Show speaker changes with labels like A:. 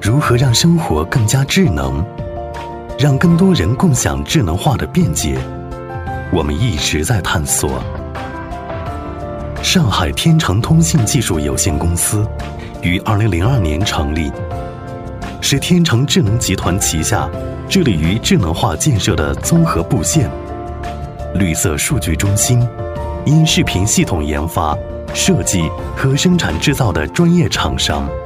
A: 如何让生活更加智能，让更多人共享智能化的便捷，我们一直在探索。上海天成通信技术有限公司于2002年成立，是天成智能集团旗下致力于智能化建设的综合布线、绿色数据中心、音视频系统研发、设计和生产制造的专业厂商。